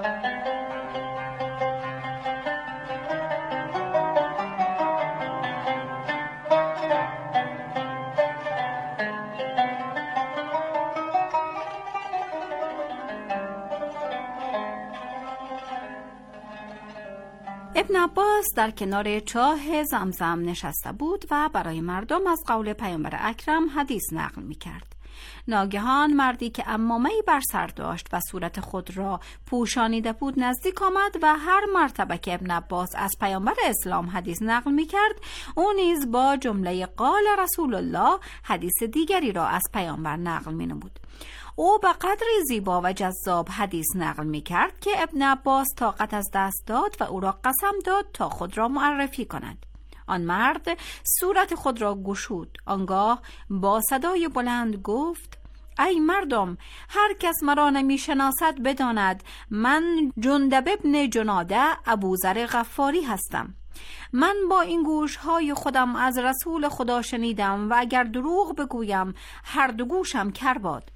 ابن عباس در کنار چاه زمزم نشسته بود و برای مردم از قول پیامبر اکرم حدیث نقل می کرد. ناگهان مردی که عمامه‌ای بر سر داشت و صورت خود را پوشانیده بود نزدیک آمد و هر مرتبه که ابن عباس از پیامبر اسلام حدیث نقل می کرد او نیز با جمله قال رسول الله حدیث دیگری را از پیامبر نقل می نمود. او به قدری زیبا و جذاب حدیث نقل می کرد که ابن عباس طاقت از دست داد و او را قسم داد تا خود را معرفی کند. آن مرد صورت خود را گشود، آنگاه با صدای بلند گفت: ای مردم، هر کس مرا نمی شناسد بداند من جندب ابن جناده ابوذر غفاری هستم. من با این گوشهای خودم از رسول خدا شنیدم و اگر دروغ بگویم هر دو گوشم کر باد.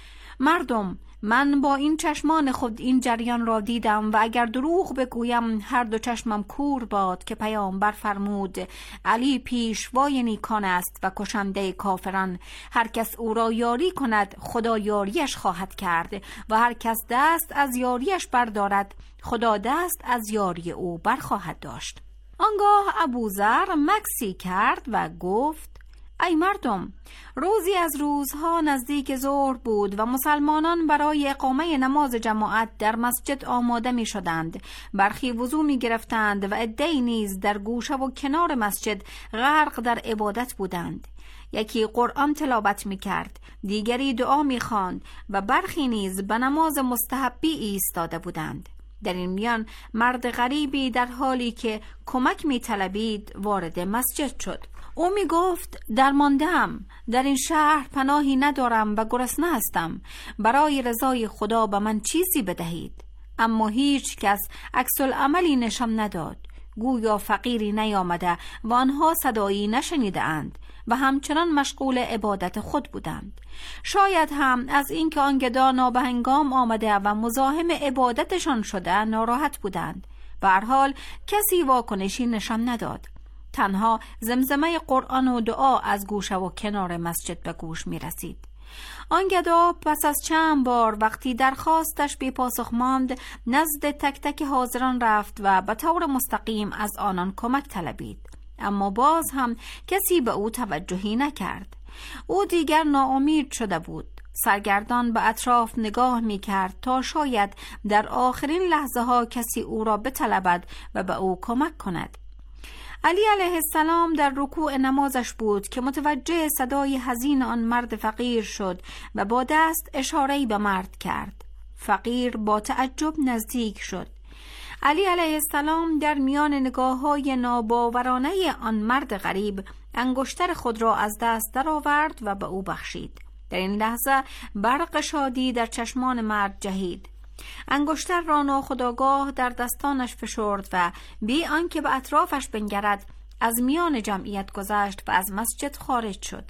مردم، من با این چشمان خود این جریان را دیدم و اگر دروغ بگویم هر دو چشمم کور باد که پیامبر فرمود علی پیشوای نیکان است و کشنده کافران. هر کس او را یاری کند خدا یاریش خواهد کرد و هر کس دست از یاریش بردارد خدا دست از یاری او برخواهد داشت. آنگاه ابوذر مکسی کرد و گفت: ای مردم، روزی از روزها نزدیک ظهر بود و مسلمانان برای اقامه نماز جماعت در مسجد آماده می شدند. برخی وضو می گرفتند و عده‌ای نیز در گوشه و کنار مسجد غرق در عبادت بودند. یکی قرآن تلاوت می کرد، دیگری دعا می خواند و برخی نیز به نماز مستحبی ایستاده بودند. در این میان مرد غریبی در حالی که کمک می طلبید وارد مسجد شد. او می گفت: درمانده‌ام، در این شهر پناهی ندارم و گرسنه هستم، برای رضای خدا به من چیزی بدهید. اما هیچ کس عکس العملی نشان نداد، گویا فقیری نیامده و آنها صدایی نشنیده اند و همچنان مشغول عبادت خود بودند. شاید هم از اینکه آن گدا نابهنگام آمده و مزاحم عبادتشان شده ناراحت بودند. به هر حال کسی واکنشی نشان نداد. تنها زمزمه قرآن و دعا از گوشه و کنار مسجد به گوش می رسید. آن گدا پس از چند بار وقتی درخواستش بی پاسخ ماند نزد تک تک حاضران رفت و به طور مستقیم از آنان کمک طلبید، اما باز هم کسی به او توجهی نکرد. او دیگر ناامید شده بود. سرگردان به اطراف نگاه می کرد تا شاید در آخرین لحظه ها کسی او را بطلبد و به او کمک کند. علی علیه السلام در رکوع نمازش بود که متوجه صدای حزین آن مرد فقیر شد و با دست اشاره‌ای به مرد کرد. فقیر با تعجب نزدیک شد. علی علیه السلام در میان نگاه‌های ناباورانه آن مرد غریب انگشتر خود را از دست درآورد و به او بخشید. در این لحظه برق شادی در چشمان مرد جهید. انگشتر را ناخودآگاه در دستانش فشرد و بی آنکه به اطرافش بنگرد از میان جمعیت گذشت و از مسجد خارج شد.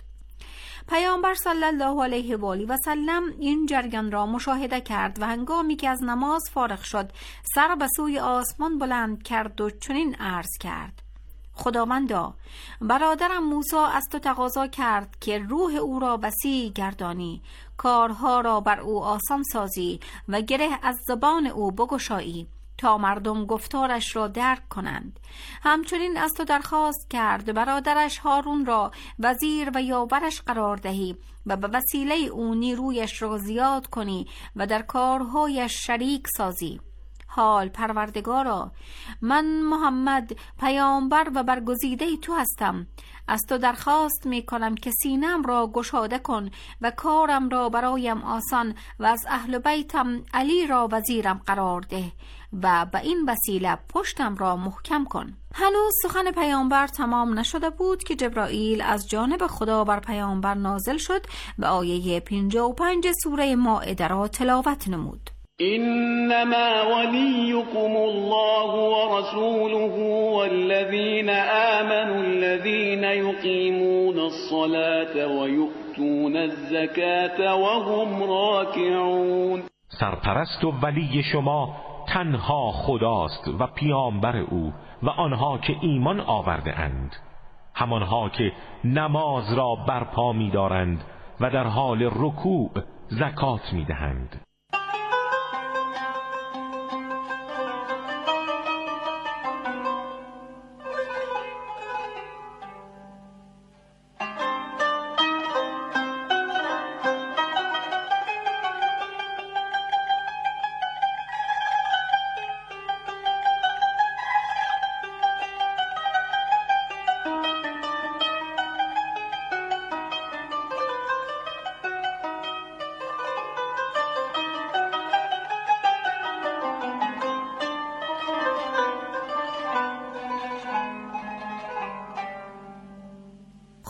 پیامبر صلی الله علیه و آله و سلم این جریان را مشاهده کرد و هنگامی که از نماز فارغ شد سر به سوی آسمان بلند کرد و چنین عرض کرد: خداوندا، برادرم موسی از تو تقاضا کرد که روح او را وسیع گردانی، کارها را بر او آسان سازی و گره از زبان او بگشایی تا مردم گفتارش را درک کنند. همچنین از تو درخواست کرد برادرش هارون را وزیر و یاورش قرار دهی و به وسیله او نیرویش را زیاد کنی و در کارهایش شریک سازی. حال پروردگارا، من محمد پیامبر و برگزیده تو هستم. از تو درخواست می کنم که سینم را گشاده کن و کارم را برایم آسان و از اهل بیتم علی را وزیرم قرار ده و به این وسیله پشتم را محکم کن. هنوز سخن پیامبر تمام نشده بود که جبرائیل از جانب خدا بر پیامبر نازل شد و آیه 55 سوره مائده را تلاوت نمود. إنما وليكم الله ورسوله والذين آمنوا الذين يقيمون الصلاة ويؤتون الزكاة وهم راكعون. سرپرست و ولی شما تنها خداست و پیامبر او و آنها که ایمان آورده اند، همانها که نماز را برپا می دارند و در حال رکوع زکات می دهند.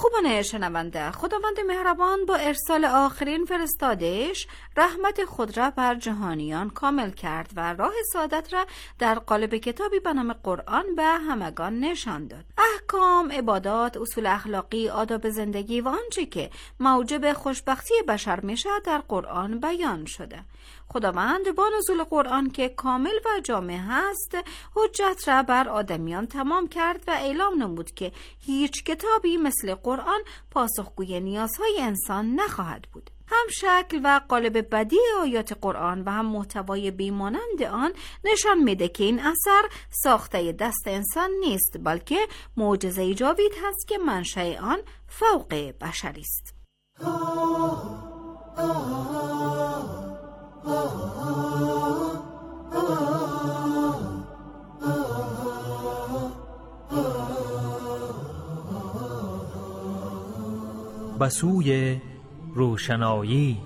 خوبان شنونده، خداوند مهربان با ارسال آخرین فرستادش رحمت خود را بر جهانیان کامل کرد و راه سعادت را در قالب کتابی به نام قرآن به همگان نشان داد. احکام، عبادات، اصول اخلاقی، آداب زندگی و آنچه که موجب خوشبختی بشر میشه در قرآن بیان شده. خداوند با نزول قرآن که کامل و جامع هست حجت را بر آدمیان تمام کرد و اعلام نمود که هیچ کتابی مثل قرآن پاسخگوی نیازهای انسان نخواهد بود. هم شکل و قالب بدیع آیات قرآن و هم محتوای بیمانند آن نشان میده که این اثر ساخته دست انسان نیست، بلکه معجزه جاوید هست که منشأ آن فوق بشری است. به سوی روشنایی.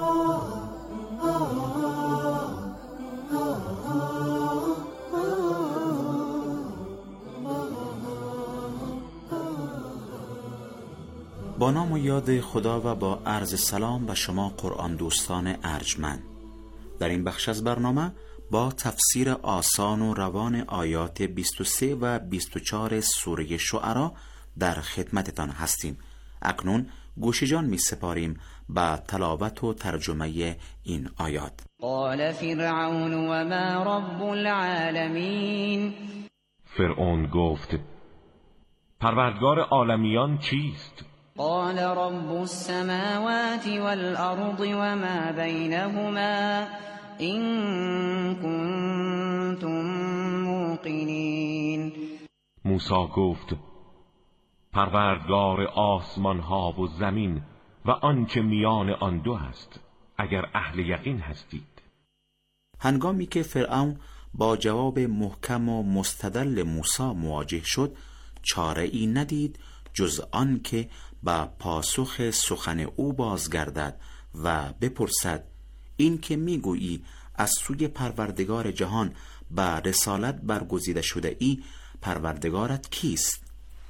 با نام و یاد خدا و با عرض سلام به شما قرآن دوستان ارجمند. در این بخش از برنامه با تفسیر آسان و روان آیات 23 و 24 سوره شعرا در خدمتتان هستیم. اکنون گوش جان می سپاریم به تلاوت و ترجمه این آیات. قال فرعون و ما رب العالمین. فرعون گفت پروردگار عالمیان چیست؟ قال رب السماوات والارض و ما بینهما این کنتم موقنین. موسی گفت پروردگار آسمان ها و زمین و آنچه میان آن دو است، اگر اهل یقین هستید. هنگامی که فرعون با جواب محکم و مستدل موسی مواجه شد، چاره ای ندید جز آن که با پاسخ سخن او بازگردد و بپرسد این که میگویی از سوی پروردگار جهان به رسالت برگزیده شده ای، پروردگارت کیست؟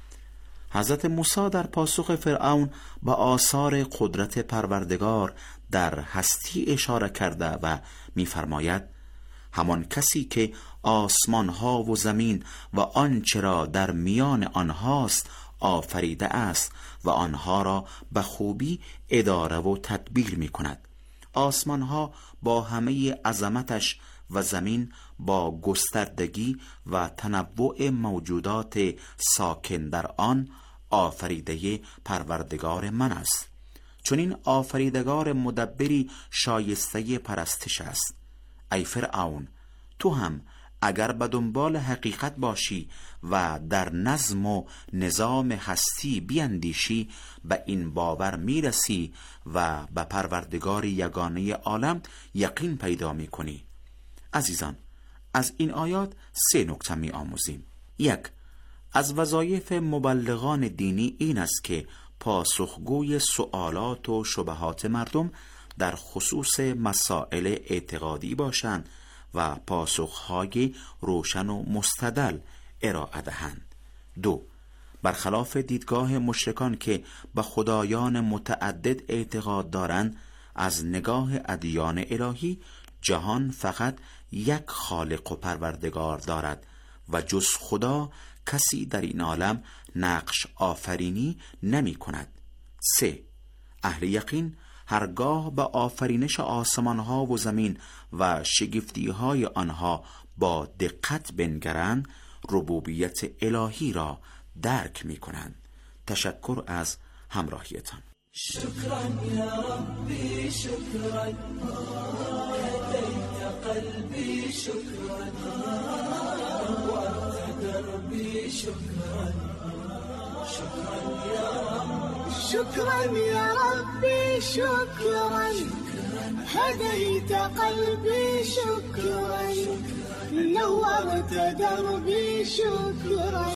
حضرت موسی در پاسخ فرعون به آثار قدرت پروردگار در هستی اشاره کرده و می‌فرماید همان کسی که آسمان ها و زمین و آنچه را در میان آنهاست آفریده است و آنها را به خوبی اداره و تدبیر می کند. آسمان ها با همه عظمتش و زمین با گستردگی و تنوع موجودات ساکن در آن آفریده پروردگار من است. چون این آفریدگار مدبری شایسته پرستش است. ای فرعون، تو هم اگر به دنبال حقیقت باشی و در نظم و نظام هستی بیندیشی، به این باور میرسی و به پروردگار یگانه عالم یقین پیدا میکنی. عزیزان، از این آیات 3 نکته می آموزیم. 1. از وظایف مبلغان دینی این است که پاسخگوی سوالات و شبهات مردم در خصوص مسائل اعتقادی باشند و پاسخهای روشن و مستدل ارائه دهند. 2. برخلاف دیدگاه مشرکان که به خدایان متعدد اعتقاد دارند، از نگاه ادیان الهی جهان فقط یک خالق و پروردگار دارد و جز خدا کسی در این عالم نقش آفرینی نمی کند. 3. اهل یقین هرگاه به آفرینش آسمان ها و زمین و شگفتی های آنها با دقت بنگرند، ربوبیت الهی را درک می کنند. تشکر از همراهیتان. شكرا يا ربي شكرا هديت قلبي شكرا نورت دربي شكرا شكرا يا رب شكرا يا ربي شكرا هديت قلبي شكرا نورت دربي شكرا